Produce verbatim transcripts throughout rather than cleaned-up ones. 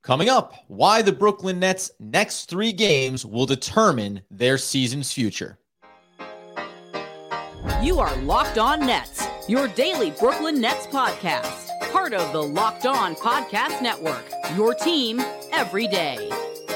Coming up, why the Brooklyn Nets' next three games will determine their season's future. You are Locked On Nets, your daily Brooklyn Nets podcast. Part of the Locked On Podcast Network, your team every day.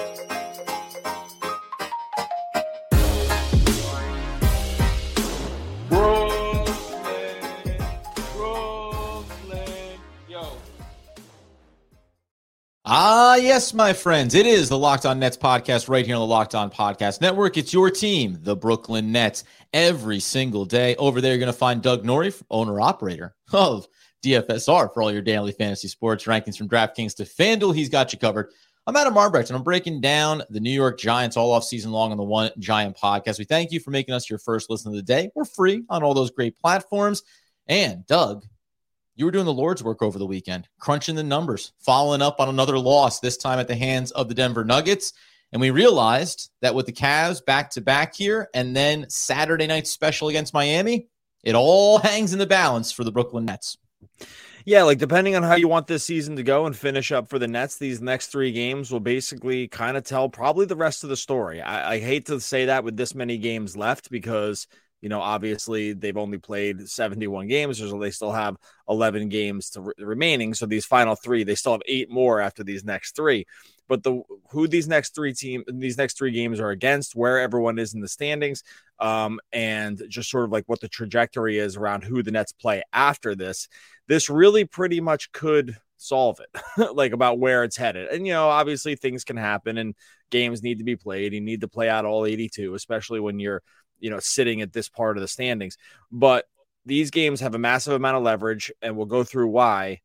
Ah, yes, my friends. It is the Locked On Nets podcast right here on the Locked On Podcast Network. It's your team, the Brooklyn Nets, every single day. Over there, you're going to find Doug Norrie, owner-operator of D F S R, for all your daily fantasy sports rankings from DraftKings to FanDuel. He's got you covered. I'm Adam Arbrecht, and I'm breaking down the New York Giants all off season long on the One Giant podcast. We thank you for making us your first listen of the day. We're free on all those great platforms. And, Doug, you were doing the Lord's work over the weekend, crunching the numbers, following up on another loss, this time at the hands of the Denver Nuggets. And we realized that with the Cavs back-to-back here and then Saturday night special against Miami, it all hangs in the balance for the Brooklyn Nets. Yeah, like depending on how you want this season to go and finish up for the Nets, these next three games will basically kind of tell probably the rest of the story. I, I hate to say that with this many games left because – you know, obviously they've only played seventy-one games, so they still have eleven games to re- remaining. So these final three, they still have eight more after these next three. But the who these next three team, these next three games are against, where everyone is in the standings, um, and just sort of like what the trajectory is around who the Nets play after this. This really pretty much could solve it, like about where it's headed. And you know, obviously things can happen, and games need to be played. You need to play out all eighty-two, especially when you're you know, sitting at this part of the standings. But these games have a massive amount of leverage, and we'll go through why.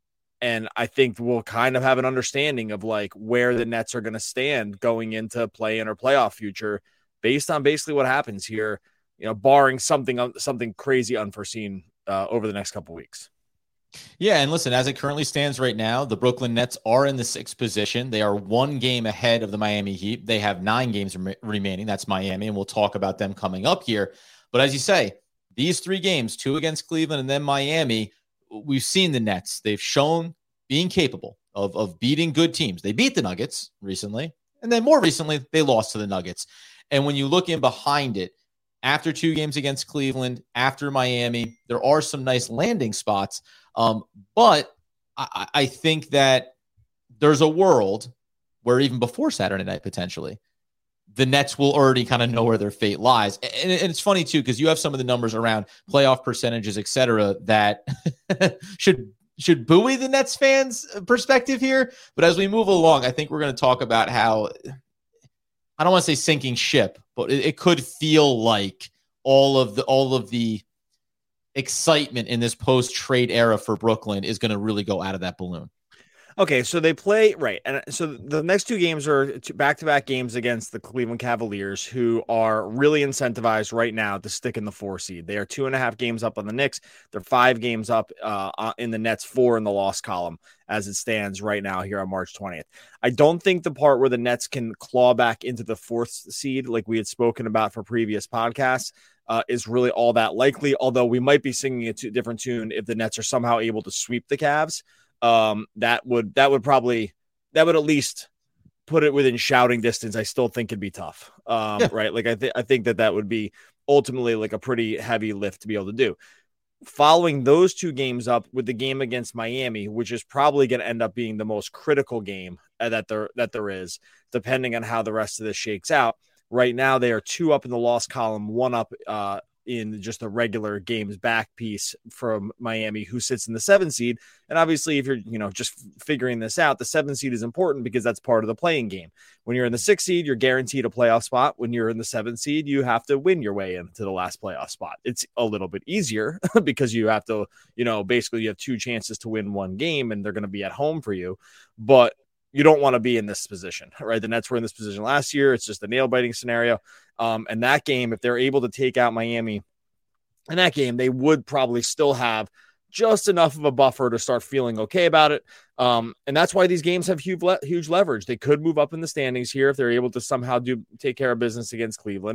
And I think we'll kind of have an understanding of like where the Nets are going to stand going into play-in or playoff future based on basically what happens here, you know, barring something, something crazy unforeseen uh, over the next couple of weeks. Yeah, and listen, as it currently stands right now, the Brooklyn Nets are in the sixth position. They are one game ahead of the Miami Heat. They have nine games rem- remaining. That's Miami, and we'll talk about them coming up here. But as you say, these three games, two against Cleveland and then Miami, we've seen the Nets. They've shown being capable of, of beating good teams. They beat the Nuggets recently, and then more recently, they lost to the Nuggets. And when you look in behind it, after two games against Cleveland, after Miami, there are some nice landing spots. Um, but I, I think that there's a world where even before Saturday night, potentially, the Nets will already kind of know where their fate lies. And, and it's funny, too, because you have some of the numbers around playoff percentages, et cetera, that should should buoy the Nets fans' perspective here. But as we move along, I think we're going to talk about how, I don't want to say sinking ship, but it, it could feel like all of the all of the excitement in this post-trade era for Brooklyn is going to really go out of that balloon. Okay, so they play, right, and so the next two games are back-to-back games against the Cleveland Cavaliers, who are really incentivized right now to stick in the four seed. They are two and a half games up on the Knicks. They're five games up uh, in the Nets, four in the loss column as it stands right now here on March twentieth. I don't think the part where the Nets can claw back into the fourth seed, like we had spoken about for previous podcasts, Uh, is really all that likely, although we might be singing a t- different tune if the Nets are somehow able to sweep the Cavs. Um, that would that would probably that would at least put it within shouting distance. I still think it'd be tough, um, yeah. right? Like I think I think that that would be ultimately like a pretty heavy lift to be able to do. Following those two games up with the game against Miami, which is probably going to end up being the most critical game that there that there is, depending on how the rest of this shakes out. Right now, they are two up in the loss column, one up uh, in just the regular games back piece from Miami, who sits in the seven seed. And obviously, if you're you know just figuring this out, the seven seed is important because that's part of the playing game. When you're in the six seed, you're guaranteed a playoff spot. When you're in the seven seed, you have to win your way into the last playoff spot. It's a little bit easier because you have to, you know, basically you have two chances to win one game, and they're going to be at home for you. But you don't want to be in this position, right? The Nets were in this position last year. It's just a nail-biting scenario. Um, and that game, if they're able to take out Miami in that game, they would probably still have just enough of a buffer to start feeling okay about it. Um, and that's why these games have huge, le- huge leverage. They could move up in the standings here if they're able to somehow do take care of business against Cleveland.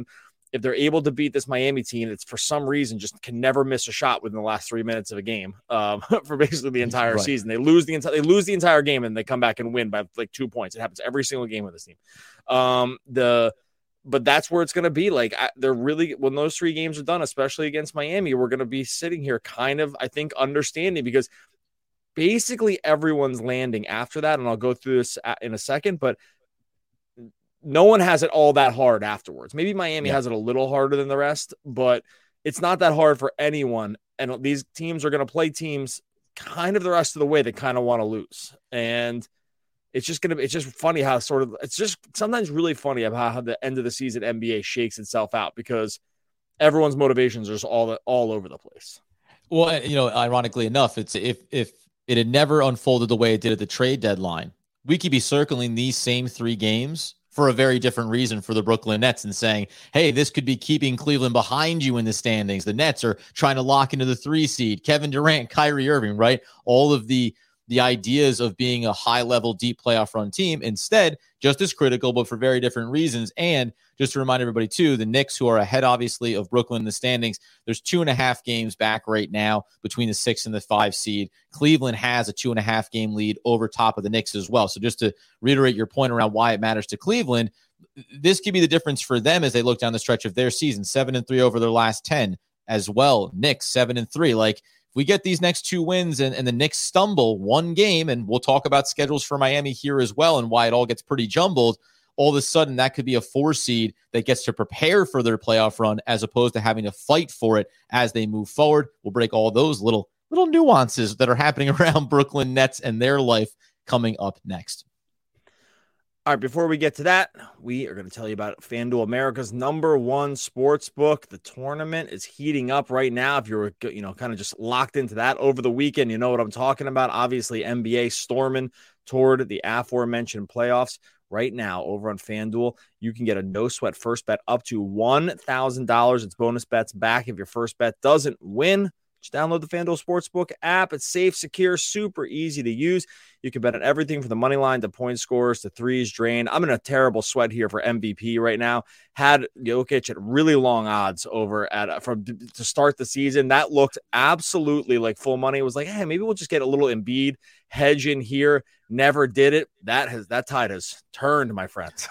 if they're able to beat this Miami team, it's for some reason just can never miss a shot within the last three minutes of a game um, for basically the entire right. season. They lose the entire they lose the entire game and they come back and win by like two points. It happens every single game with this team. Um, the but that's where it's going to be. Like I, they're really when those three games are done, especially against Miami, we're going to be sitting here kind of I think understanding because basically everyone's landing after that, and I'll go through this in a second, but. No one has it all that hard afterwards. Maybe Miami yeah. has it a little harder than the rest, but it's not that hard for anyone. And these teams are going to play teams kind of the rest of the way that kind of want to lose. And it's just going to be, it's just funny how sort of, it's just sometimes really funny about how the end of the season N B A shakes itself out because everyone's motivations are just all, all over the place. Well, you know, ironically enough, it's if, if it had never unfolded the way it did at the trade deadline, we could be circling these same three games for a very different reason for the Brooklyn Nets and saying, hey, this could be keeping Cleveland behind you in the standings. The Nets are trying to lock into the three seed. Kevin Durant, Kyrie Irving, right? All of the the ideas of being a high-level, deep playoff run team. Instead, just as critical, but for very different reasons. And just to remind everybody, too, the Knicks, who are ahead, obviously, of Brooklyn in the standings, there's two and a half games back right now between the six and the five seed. Cleveland has a two and a half game lead over top of the Knicks as well. So just to reiterate your point around why it matters to Cleveland, this could be the difference for them as they look down the stretch of their season, seven and three over their last ten as well. Knicks, seven and three. Like, we get these next two wins and, and the Knicks stumble one game, and we'll talk about schedules for Miami here as well and why it all gets pretty jumbled. All of a sudden, that could be a four seed that gets to prepare for their playoff run as opposed to having to fight for it as they move forward. We'll break all those little little nuances that are happening around Brooklyn Nets and their life coming up next. All right, before we get to that, we are going to tell you about FanDuel, America's number one sports book. The tournament is heating up right now. If you're, you know, kind of just locked into that over the weekend, you know what I'm talking about. Obviously, N B A storming toward the aforementioned playoffs. Right now, over on FanDuel, you can get a no-sweat first bet up to one thousand dollars. It's bonus bets back if your first bet doesn't win. Just download the FanDuel Sportsbook app. It's safe, secure, super easy to use. You can bet on everything from the money line to point scores to threes drained. I'm in a terrible sweat here for M V P right now. Had Jokic at really long odds over at from to start the season. That looked absolutely like full money. It was like, hey, maybe we'll just get a little Embiid hedge in here. Never did it. That has that tide has turned, my friends.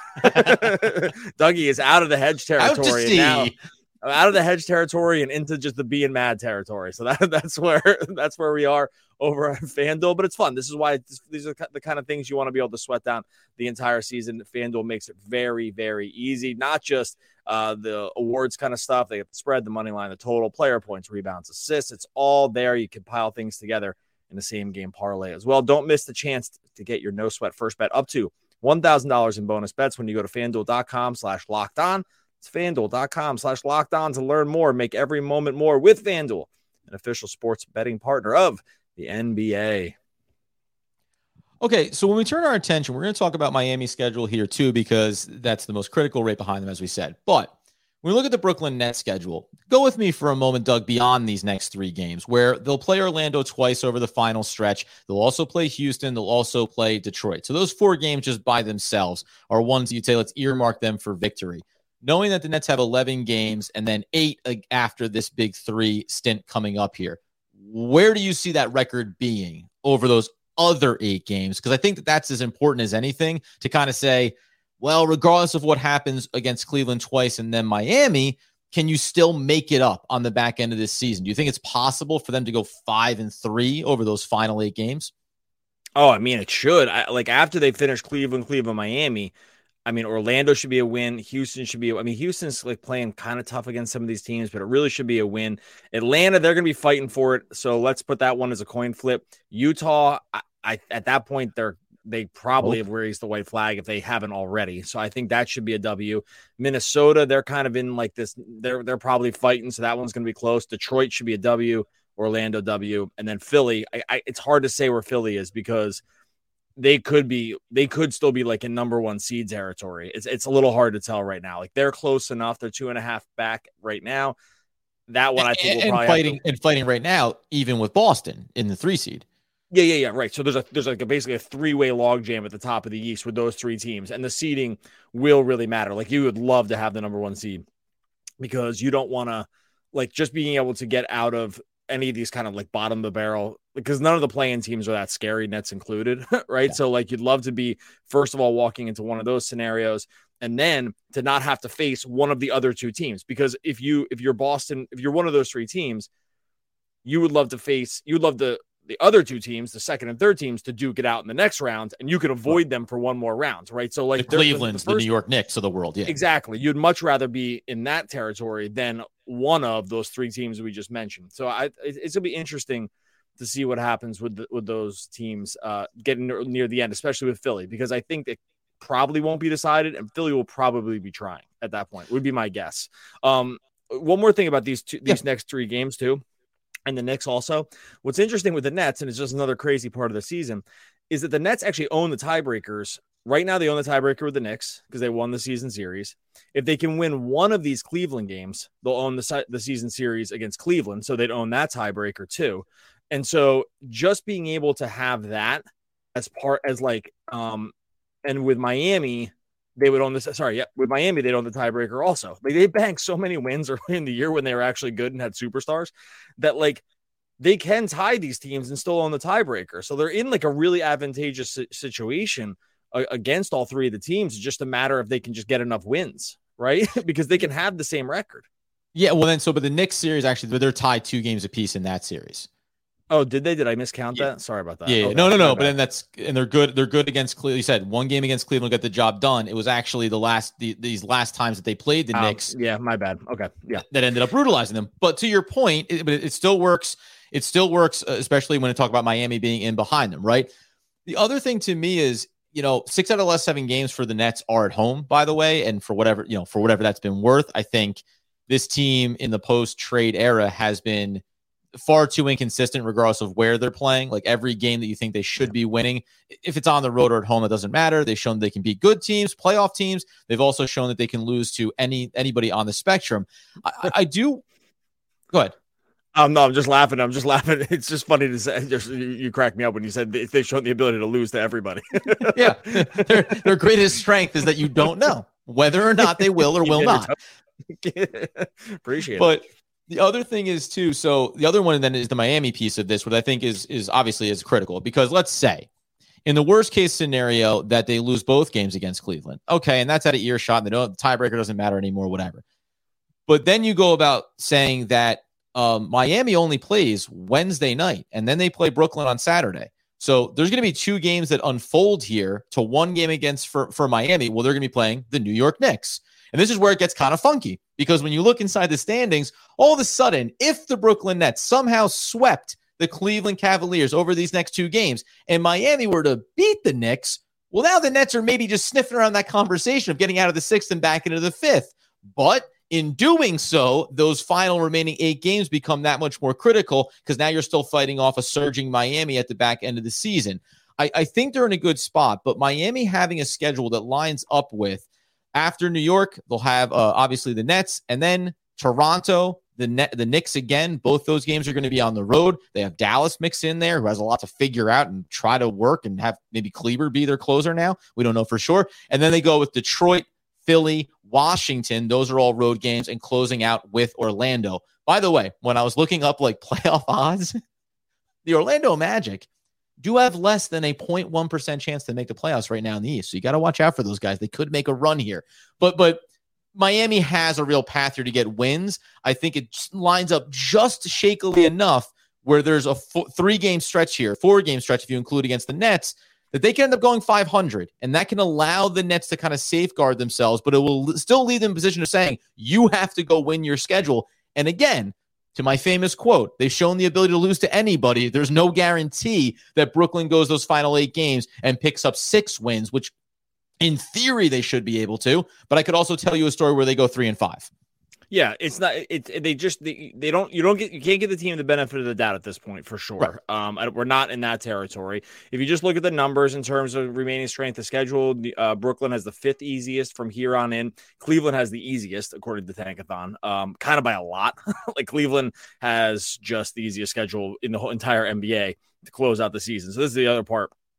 Dougie is out of the hedge territory and now. Out of the hedge territory and into just the being mad territory. So that, that's where that's where we are over on FanDuel. But it's fun. This is why this, these are the kind of things you want to be able to sweat down the entire season. FanDuel makes it very, very easy. Not just uh, the awards kind of stuff. They have the spread, the money line, the total, player points, rebounds, assists. It's all there. You can pile things together in the same game parlay as well. Don't miss the chance to get your no sweat first bet up to one thousand dollars in bonus bets when you go to FanDuel.com slash locked on. It's FanDuel.com slash locked on to learn more. Make every moment more with FanDuel, an official sports betting partner of the N B A. Okay, so when we turn our attention, we're going to talk about Miami's schedule here too, because that's the most critical right behind them, as we said. But when we look at the Brooklyn Nets schedule, go with me for a moment, Doug, beyond these next three games, where they'll play Orlando twice over the final stretch. They'll also play Houston. They'll also play Detroit. So those four games just by themselves are ones you'd say, let's earmark them for victory. Knowing that the Nets have eleven games and then eight after this big three stint coming up here, where do you see that record being over those other eight games? Because I think that that's as important as anything to kind of say, well, regardless of what happens against Cleveland twice and then Miami, can you still make it up on the back end of this season? Do you think it's possible for them to go five and three over those final eight games? Oh, I mean, it should. I, like after they finish Cleveland, Cleveland, Miami, I mean, Orlando should be a win. Houston should be. I mean, Houston's like playing kind of tough against some of these teams, but it really should be a win. Atlanta, they're going to be fighting for it. So let's put that one as a coin flip. Utah, I, I at that point, they're they probably have raised the white flag if they haven't already. So I think that should be a W. Minnesota, they're kind of in like this. They're they're probably fighting. So that one's going to be close. Detroit should be a W. Orlando W. And then Philly. I, I, it's hard to say where Philly is because they could be, they could still be like in number one seed territory. It's it's a little hard to tell right now. Like they're close enough. They're two and a half back right now. That one I think and, will probably fighting to... and fighting right now, even with Boston in the three seed. Yeah, yeah, yeah. Right. So there's a there's like a, basically a three way logjam at the top of the East with those three teams, and the seeding will really matter. Like you would love to have the number one seed because you don't want to like just being able to get out of any of these kind of like bottom of the barrel, because none of the play-in teams are that scary, Nets included, right? Yeah. So like you'd love to be, first of all, walking into one of those scenarios, and then to not have to face one of the other two teams. Because if you, if you're Boston, if you're one of those three teams, you would love to face, you would love the, the other two teams, the second and third teams, to duke it out in the next round, and you could avoid them for one more round, right? So like the Cleveland's, the, the, the New York Knicks of the world. Yeah, exactly. You'd much rather be in that territory than one of those three teams we just mentioned. So I, it's gonna be interesting to see what happens with the, with those teams uh, getting near the end, especially with Philly, because I think it probably won't be decided, and Philly will probably be trying at that point. Would be my guess. Um, one more thing about these two, these yeah. next three games too, and the Knicks also. What's interesting with the Nets, and it's just another crazy part of the season, is that the Nets actually own the tiebreakers. Right now, they own the tiebreaker with the Knicks because they won the season series. If they can win one of these Cleveland games, they'll own the, the season series against Cleveland, so they'd own that tiebreaker too. And so just being able to have that as part as like, um, and with Miami, they would own this. Sorry, yeah, with Miami, they'd own the tiebreaker also. Like they banked so many wins early in the year when they were actually good and had superstars that like they can tie these teams and still own the tiebreaker. So they're in like a really advantageous situation against all three of the teams. It's just a matter if they can just get enough wins, right? Because they can have the same record. Yeah, well then, so but the Knicks series actually, they're tied two games apiece in that series. Oh, did they? Did I miscount yeah. that? Sorry about that. Yeah, okay. no, no, no. But then that's and they're good. They're good against Cleveland. You said one game against Cleveland got the job done. It was actually the last the, these last times that they played the um, Knicks. Yeah, my bad. Okay, yeah, that ended up brutalizing them. But to your point, it, but it, it still works. It still works, uh, especially when you talk about Miami being in behind them, right? The other thing to me is, you know, six out of the last seven games for the Nets are at home, by the way. And for whatever, you know, for whatever that's been worth, I think this team in the post-trade era has been far too inconsistent regardless of where they're playing. Like every game that you think they should be winning, if it's on the road or at home, it doesn't matter. They've shown they can beat good teams, playoff teams. They've also shown that they can lose to any anybody on the spectrum. I, I do. Go ahead. Um, no, I'm just laughing. I'm just laughing. It's just funny to say. Just, you, you cracked me up when you said they, they've shown the ability to lose to everybody. Yeah, their, their greatest strength is that you don't know whether or not they will or will not. Appreciate but, it. But the other thing is too. So the other one then is the Miami piece of this, what I think is is obviously is critical, because let's say in the worst case scenario that they lose both games against Cleveland, okay, and that's at an earshot, and they don't the tiebreaker doesn't matter anymore, whatever. But then you go about saying that. Um, Miami only plays Wednesday night, and then they play Brooklyn on Saturday. So there's going to be two games that unfold here to one game against for, for Miami. Well, they're going to be playing the New York Knicks. And this is where it gets kind of funky, because when you look inside the standings, all of a sudden, if the Brooklyn Nets somehow swept the Cleveland Cavaliers over these next two games and Miami were to beat the Knicks, well, now the Nets are maybe just sniffing around that conversation of getting out of the sixth and back into the fifth. But in doing so, those final remaining eight games become that much more critical, because now you're still fighting off a surging Miami at the back end of the season. I, I think they're in a good spot, but Miami having a schedule that lines up with, after New York, they'll have uh, obviously the Nets, and then Toronto, the Net, the Knicks again. Both those games are going to be on the road. They have Dallas mixed in there, who has a lot to figure out and try to work, and have maybe Kleber be their closer now. We don't know for sure. And then they go with Detroit, Philly, Washington. Those are all road games, and closing out with Orlando. By the way, when I was looking up like playoff odds, the Orlando Magic do have less than a zero point one percent chance to make the playoffs right now in the East. So you got to watch out for those guys. They could make a run here, but, but Miami has a real path here to get wins. I think it lines up just shakily enough where there's a four, three game stretch here, four game stretch, if you include against the Nets, that they can end up going five hundred, and that can allow the Nets to kind of safeguard themselves, but it will still leave them in a position of saying, you have to go win your schedule. And again, to my famous quote, they've shown the ability to lose to anybody. There's no guarantee that Brooklyn goes those final eight games and picks up six wins, which in theory they should be able to, but I could also tell you a story where they go three and five. Yeah, it's not. It's they just they, they don't. You don't get. You can't give the team the benefit of the doubt at this point for sure. Right. Um, we're not in that territory. If you just look at the numbers in terms of remaining strength of schedule, uh, Brooklyn has the fifth easiest from here on in. Cleveland has the easiest according to Tankathon, um, kind of by a lot. Like Cleveland has just the easiest schedule in the whole entire N B A to close out the season. So this is the other part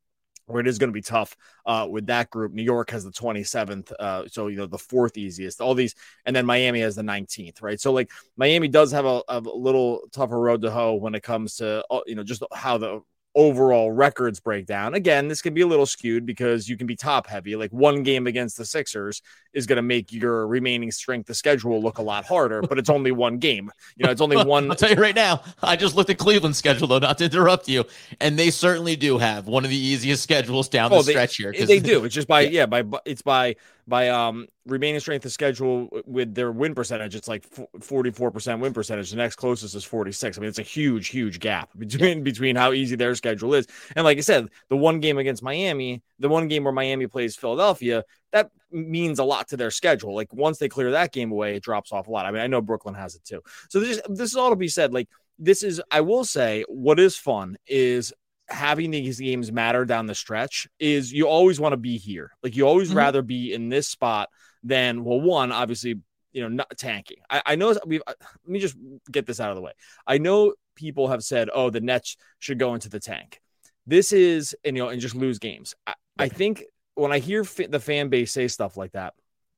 where it is going to be tough uh, with that group. New York has the twenty-seventh. Uh, so, you know, the fourth easiest, all these, and then Miami has the nineteenth, right? So like Miami does have a, a little tougher road to hoe when it comes to, you know, just how the overall records break down. Again, this can be a little skewed because you can be top heavy. Like one game against the Sixers is going to make your remaining strength of schedule look a lot harder, but it's only one game. You know, it's only one. I'll tell you right now, I just looked at Cleveland's schedule, though, not to interrupt you, and they certainly do have one of the easiest schedules down oh, the they, stretch here. They do. It's just by, yeah, yeah by, it's by, by um remaining strength of schedule with their win percentage. It's like forty-four percent win percentage. The next closest is forty-six. I mean, it's a huge, huge gap between, between how easy their schedule is. And like I said, the one game against Miami, the one game where Miami plays Philadelphia, that means a lot to their schedule. Like once they clear that game away, it drops off a lot. I mean, I know Brooklyn has it too. So this, this is all to be said. Like this is, I will say what is fun is having these games matter down the stretch is you always want to be here. Like you always mm-hmm. rather be in this spot than, well, one, obviously, you know, not tanking. I, I know we've, let me just get this out of the way. I know people have said, oh, the Nets should go into the tank. This is, and, you know, and just lose games. I, I think when I hear f- the fan base say stuff like that,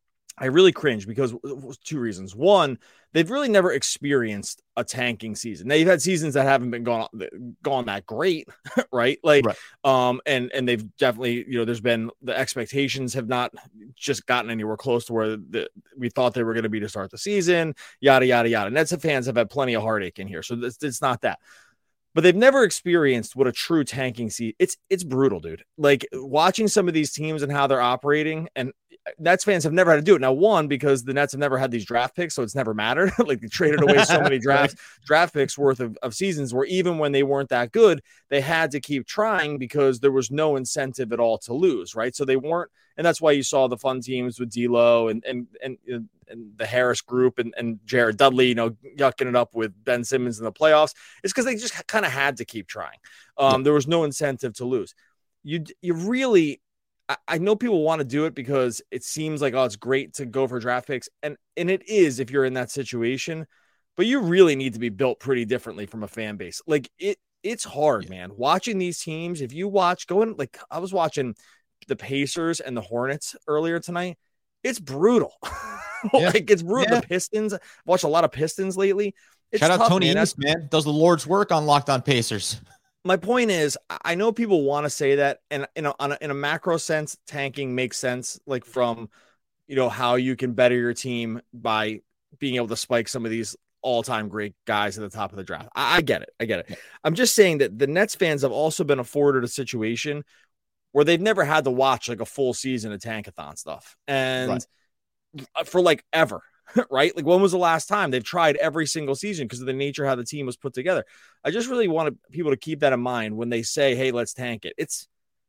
I really cringe because two reasons. One, they've really never experienced a tanking season. Now, you've had seasons that haven't been gone, gone that great, right? Like, right. um, and, and they've definitely, you know, there's been the expectations have not just gotten anywhere close to where the, we thought they were going to be to start the season, yada, yada, yada. Nets fans have had plenty of heartache in here. So it's, it's not that. But they've never experienced what a true tanking season. It's it's brutal, dude. Like watching some of these teams and how they're operating, and Nets fans have never had to do it. Now, one, because the Nets have never had these draft picks, so it's never mattered. Like they traded away so many draft draft picks worth of, of seasons where even when they weren't that good, they had to keep trying because there was no incentive at all to lose, right? So they weren't, and that's why you saw the fun teams with D'Lo and and and, and the Harris group and, and Jared Dudley, you know, yucking it up with Ben Simmons in the playoffs. It's because they just kind of had to keep trying. Um, yeah. There was no incentive to lose. You you really. I know people want to do it because it seems like, oh, it's great to go for draft picks. And, and it is if you're in that situation, but you really need to be built pretty differently from a fan base. Like it, it's hard, yeah. man. Watching these teams, if you watch going, like I was watching the Pacers and the Hornets earlier tonight, it's brutal. Yeah. Like it's brutal. Yeah. The Pistons, I've watched a lot of Pistons lately. It's Shout tough, out Tony man. East, man. Does the Lord's work on Locked On Pacers. My point is, I know people want to say that, and in a, on a, in a macro sense, tanking makes sense, like from, you know, how you can better your team by being able to spike some of these all-time great guys at the top of the draft. I, I get it. I get it. I'm just saying that the Nets fans have also been afforded a situation where they've never had to watch like a full season of tankathon stuff. And right. for like ever. Right? Like when was the last time they've tried every single season because of the nature of how the team was put together? I just really want people to keep that in mind when they say, hey, let's tank it. It's,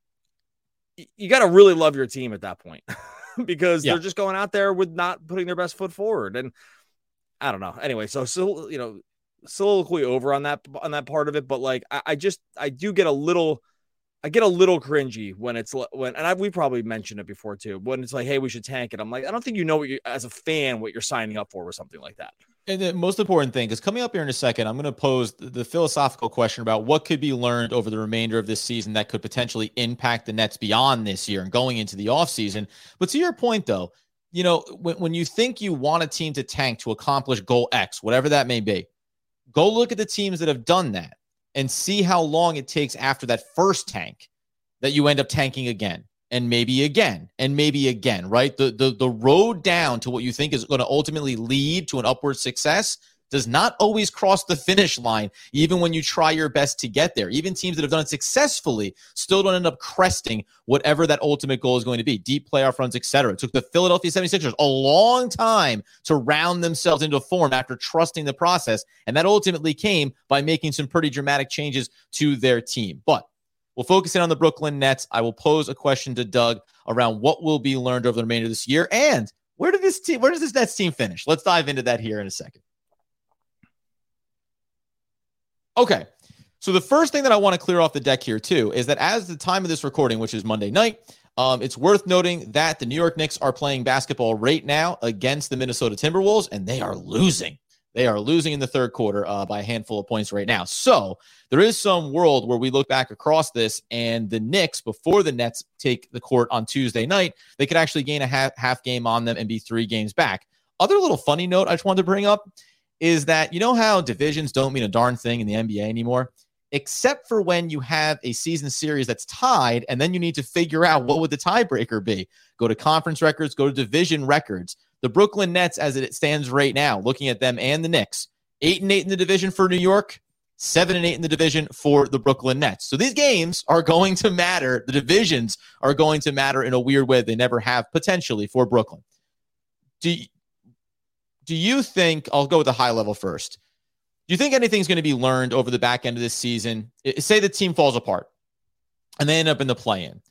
you got to really love your team at that point because yeah. they're just going out there with not putting their best foot forward. And I don't know. Anyway, so, so, you know, soliloquy over on that, on that part of it. But like, I, I just, I do get a little, I get a little cringy when it's when, and I, we probably mentioned it before too, when it's like, hey, we should tank it. I'm like, I don't think you know what you, as a fan, what you're signing up for or something like that. And the most important thing is coming up here in a second, I'm going to pose the, the philosophical question about what could be learned over the remainder of this season that could potentially impact the Nets beyond this year and going into the offseason. But to your point, though, you know, when, when you think you want a team to tank to accomplish goal X, whatever that may be, go look at the teams that have done that and see how long it takes after that first tank that you end up tanking again and maybe again and maybe again, right? The, the, the road down to what you think is going to ultimately lead to an upward success does not always cross the finish line, even when you try your best to get there. Even teams that have done it successfully still don't end up cresting whatever that ultimate goal is going to be. Deep playoff runs, et cetera. It took the Philadelphia seventy-sixers a long time to round themselves into form after trusting the process, and that ultimately came by making some pretty dramatic changes to their team. But we'll focus in on the Brooklyn Nets. I will pose a question to Doug around what will be learned over the remainder of this year, and where did this team, where does this Nets team finish? Let's dive into that here in a second. Okay, so the first thing that I want to clear off the deck here, too, is that as the time of this recording, which is Monday night, um, it's worth noting that the New York Knicks are playing basketball right now against the Minnesota Timberwolves, and they are losing. They are losing in the third quarter uh, by a handful of points right now. So there is some world where we look back across this, and the Knicks, before the Nets take the court on Tuesday night, they could actually gain a half, half game on them and be three games back. Other little funny note I just wanted to bring up is that, you know how divisions don't mean a darn thing in the N B A anymore? Except for when you have a season series that's tied, and then you need to figure out what would the tiebreaker be. Go to conference records, go to division records. The Brooklyn Nets, as it stands right now, looking at them and the Knicks, eight and eight in the division for New York, seven and eight in the division for the Brooklyn Nets. So these games are going to matter. The divisions are going to matter in a weird way they never have potentially for Brooklyn. Do you, do you think, I'll go with the high level first. Do you think anything's going to be learned over the back end of this season? Say the team falls apart and they end up in the play-in.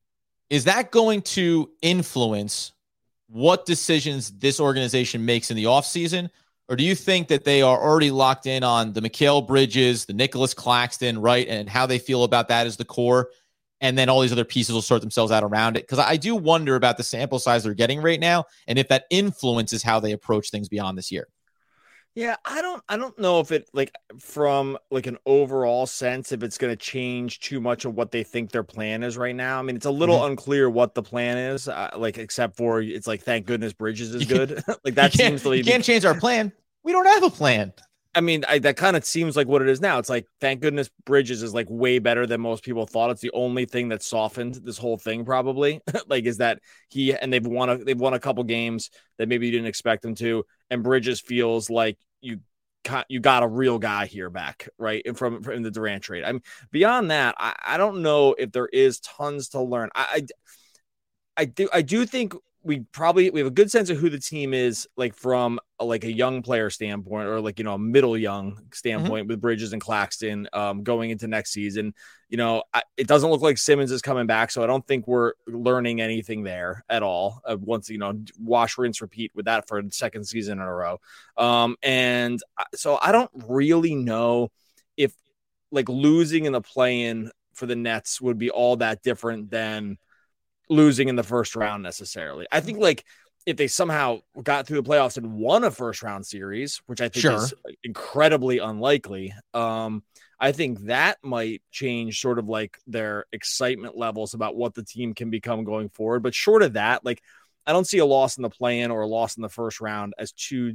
Is that going to influence what decisions this organization makes in the offseason? Or do you think that they are already locked in on the Mikal Bridges, the Nicholas Claxton, right, and how they feel about that as the core, and then all these other pieces will sort themselves out around it? Because I do wonder about the sample size they're getting right now and if that influences how they approach things beyond this year. Yeah, I don't I don't know if it, like, from like an overall sense, if it's going to change too much of what they think their plan is right now. I mean, it's a little mm-hmm. unclear what the plan is, uh, like, except for it's like, thank goodness Bridges is good. Like, that seems to You can't change our plan. We don't have a plan. I mean, I, that kind of seems like what it is now. It's like, thank goodness Bridges is like way better than most people thought. It's the only thing that softened this whole thing, probably. Like, is that he, and they've won a, they've won a couple games that maybe you didn't expect them to. And Bridges feels like you got, you got a real guy here back, right? And from, from the Durant trade. I mean, beyond that, I, I don't know if there is tons to learn. I, I, I do, I do think we probably, we have a good sense of who the team is, like from a, like a young player standpoint, or like, you know, a middle young standpoint, mm-hmm. with Bridges and Claxton um, going into next season. You know, I, it doesn't look like Simmons is coming back, so I don't think we're learning anything there at all. Uh, once, you know, wash, rinse, repeat with that for the second season in a row. Um, and so I don't really know if like losing in the play-in for the Nets would be all that different than losing in the first round necessarily. I think like if they somehow got through the playoffs and won a first round series, which I think sure. is incredibly unlikely, um, I think that might change sort of like their excitement levels about what the team can become going forward. But short of that, like, I don't see a loss in the play-in or a loss in the first round as two.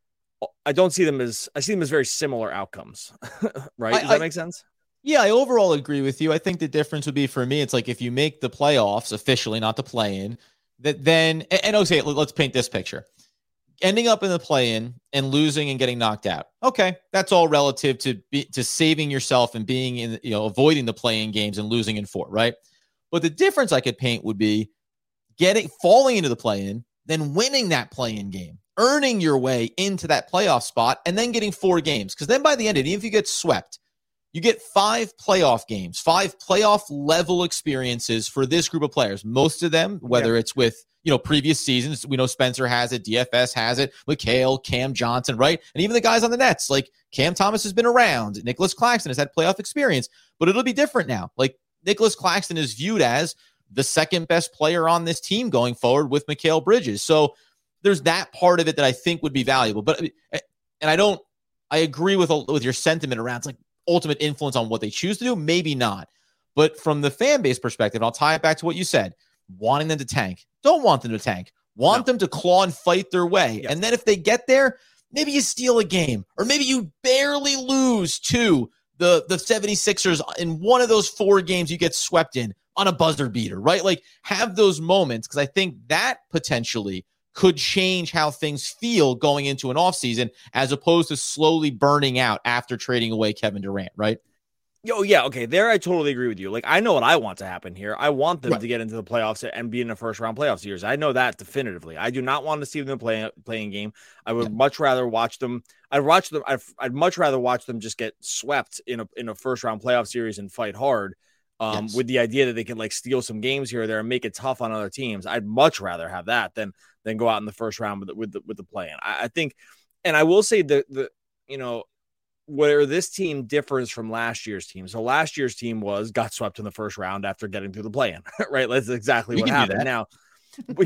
I don't see them as, I see them as very similar outcomes. Right. Does I, that I, make sense? Yeah, I overall agree with you. I think the difference would be, for me, it's like if you make the playoffs officially, not the play-in, that then, and, and okay, let's paint this picture. Ending up in the play-in and losing and getting knocked out. Okay, that's all relative to be, to saving yourself and being in, you know, avoiding the play-in games and losing in four, right? But the difference I could paint would be getting falling into the play-in, then winning that play-in game, earning your way into that playoff spot, and then getting four games. Because then by the end, even if you get swept, you get five playoff games, five playoff level experiences for this group of players. Most of them, whether yeah. it's with, you know, previous seasons, we know Spencer has it, D F S has it, Mikal, Cam Johnson, right? And even the guys on the Nets, like Cam Thomas has been around, Nicholas Claxton has had playoff experience, but it'll be different now. Like Nicholas Claxton is viewed as the second best player on this team going forward with Mikal Bridges. So there's that part of it that I think would be valuable. But, and I don't, I agree with, with your sentiment around, it's like, ultimate influence on what they choose to do, maybe not. But from the fan base perspective, I'll tie it back to what you said, wanting them to tank. Don't want them to tank. Want no. them to claw and fight their way. Yeah. And then if they get there, maybe you steal a game, or maybe you barely lose to the, the seventy-sixers in one of those four games you get swept in on a buzzer beater, right? Like, have those moments, because I think that potentially could change how things feel going into an offseason, as opposed to slowly burning out after trading away Kevin Durant, right? Yo, yeah, okay, there I totally agree with you. Like, I know what I want to happen here. I want them right. to get into the playoffs and be in a first-round playoff series. I know that definitively. I do not want to see them play playing game. I would yeah. much rather watch them. I'd watch them. I'd, I'd much rather watch them just get swept in a in a first-round playoff series and fight hard. Um, yes. With the idea that they can like steal some games here or there and make it tough on other teams. I'd much rather have that than than go out in the first round with the, with the, with the play-in. I, I think, and I will say that the you know where this team differs from last year's team. So last year's team was got swept in the first round after getting through the play-in, right? That's exactly we what happened. Now, but yeah,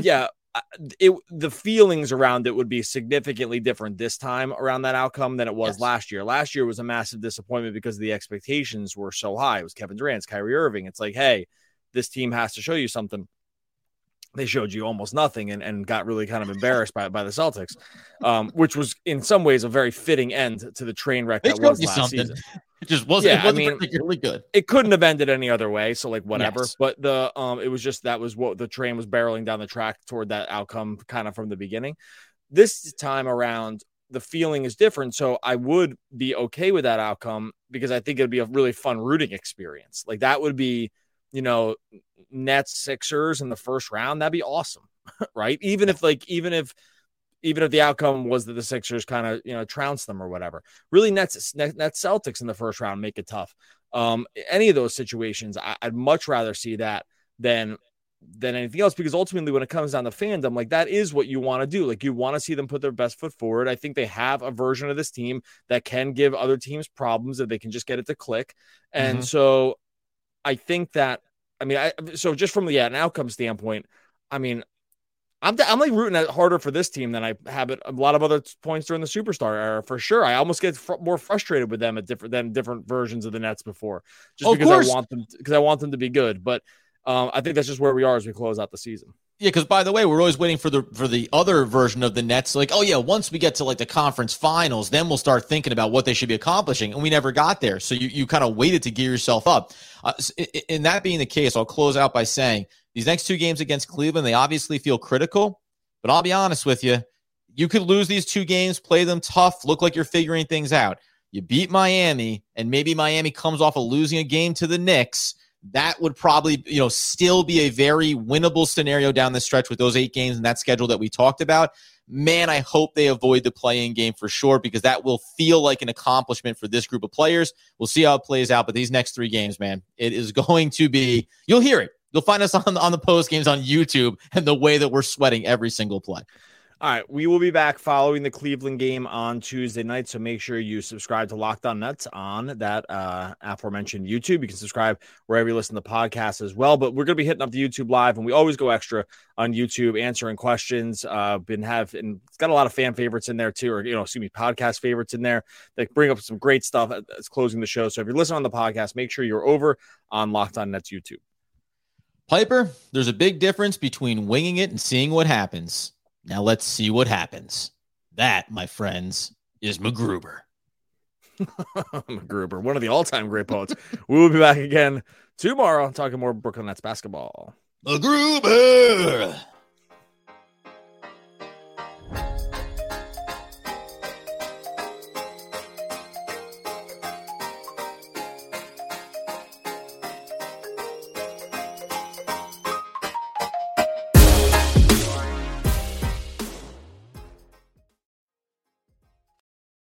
it the feelings around it would be significantly different this time around that outcome than it was yes. last year. Last year was a massive disappointment because the expectations were so high. It was Kevin Durant, it's Kyrie Irving. It's like, hey, this team has to show you something. They showed you almost nothing and, and got really kind of embarrassed by, by the Celtics, um, which was in some ways a very fitting end to the train wreck that was last something. season. It just wasn't, yeah, it wasn't I mean, particularly good. It couldn't have ended any other way. So like whatever, yes. but the, um, it was just, that was what the train was barreling down the track toward that outcome kind of from the beginning. This time around, the feeling is different. So I would be okay with that outcome because I think it'd be a really fun rooting experience. Like that would be, you know, Nets Sixers in the first round. That'd be awesome. Right. Even if like, even if, even if the outcome was that the Sixers kind of, you know, trounce them or whatever, really Nets, Nets Celtics in the first round make it tough. Um, any of those situations, I, I'd much rather see that than, than anything else, because ultimately when it comes down to fandom, like that is what you want to do. Like you want to see them put their best foot forward. I think they have a version of this team that can give other teams problems if they can just get it to click. And mm-hmm. so I think that, I mean, I, so just from the yeah, an outcome standpoint, I mean, I'm, I'm like rooting at harder for this team than I have at a lot of other points during the Superstar era, for sure. I almost get fr- more frustrated with them at different than different versions of the Nets before, just oh, because I want them because I want them to be good. But um, I think that's just where we are as we close out the season. Yeah, because by the way, we're always waiting for the for the other version of the Nets. Like, oh yeah, once we get to like the conference finals, then we'll start thinking about what they should be accomplishing, and we never got there. So you you kind of waited to gear yourself up. Uh, in that being the case, I'll close out by saying these next two games against Cleveland, they obviously feel critical, but I'll be honest with you, you could lose these two games, play them tough, look like you're figuring things out. You beat Miami, and maybe Miami comes off of losing a game to the Knicks. That would probably, you know, still be a very winnable scenario down the stretch with those eight games and that schedule that we talked about. Man, I hope they avoid the play-in game for sure, because that will feel like an accomplishment for this group of players. We'll see how it plays out, but these next three games, man, it is going to be, you'll hear it. You'll find us on, on the post games on YouTube and the way that we're sweating every single play. All right, we will be back following the Cleveland game on Tuesday night, so make sure you subscribe to Locked On Nets on that uh, aforementioned YouTube. You can subscribe wherever you listen to podcasts as well, but we're going to be hitting up the YouTube Live, and we always go extra on YouTube, answering questions. Uh, been have and it's got a lot of fan favorites in there too, or you know, excuse me, podcast favorites in there that bring up some great stuff that's closing the show. So if you're listening on the podcast, make sure you're over on Locked On Nets YouTube. Piper, there's a big difference between winging it and seeing what happens. Now let's see what happens. That, my friends, is MacGruber. MacGruber, one of the all-time great poets. We will be back again tomorrow talking more Brooklyn Nets basketball. MacGruber!